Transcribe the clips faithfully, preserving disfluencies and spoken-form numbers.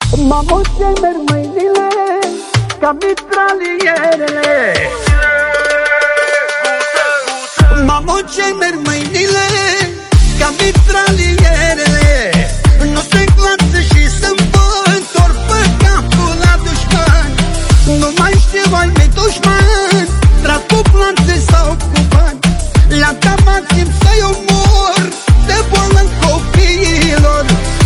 Mamă, ce merg mâinile ca mitralierele. Mamă, ce merg mâinile ca mitralierele. Nu se glață și să-mi întorc pe capul la dușman. Nu mai știu ai mei dușman, trag cu planțe sau cu bani. La tabac simt să-i omor de bolă în copiilor.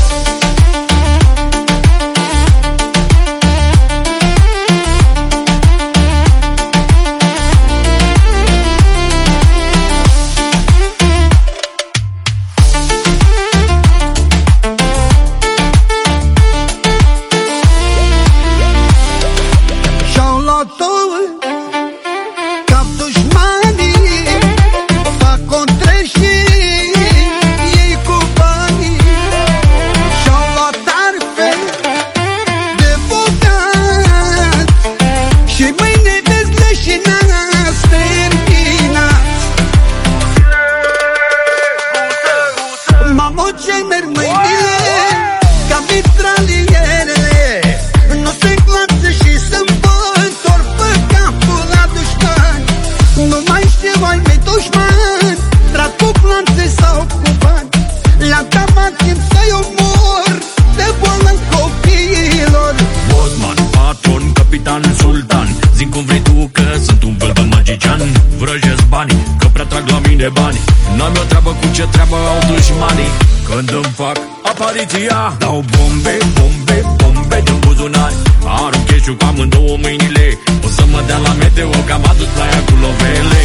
N-am eu treabă cu ce treabă au dușmanii. Când îmi fac apariția, dau bombe, bombe, bombe din buzunari. Arunc cash-ul cu amândouă mâinile. O să mă dea la meteo că am adus la ea cu lovele.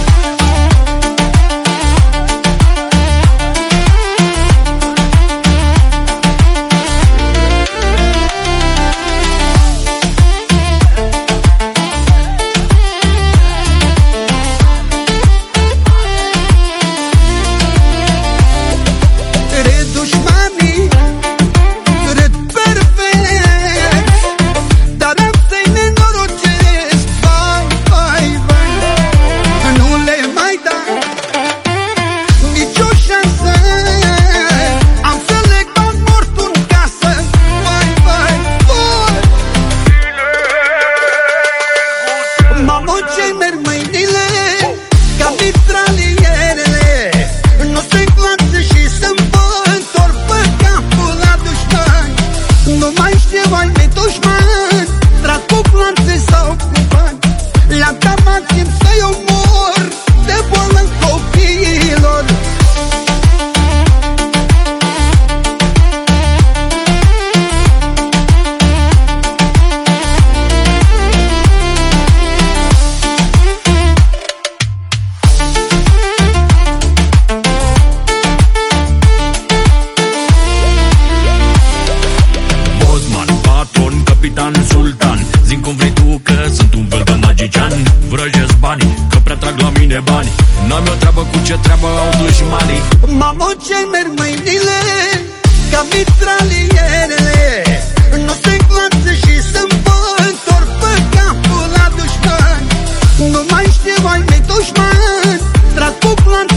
Sultan, zi-mi cum vrei tu că sunt un fel de magician. Vrăjesc banii, că prea trag la mine bani. N-am eu treabă cu ce treabă au dușmanii. Mamă, ce merg mâinile ca mitralierele. Nu se glață și să-mi întorc pe capul la dușman. Nu mai știu ai mei dușman, trag cu planțe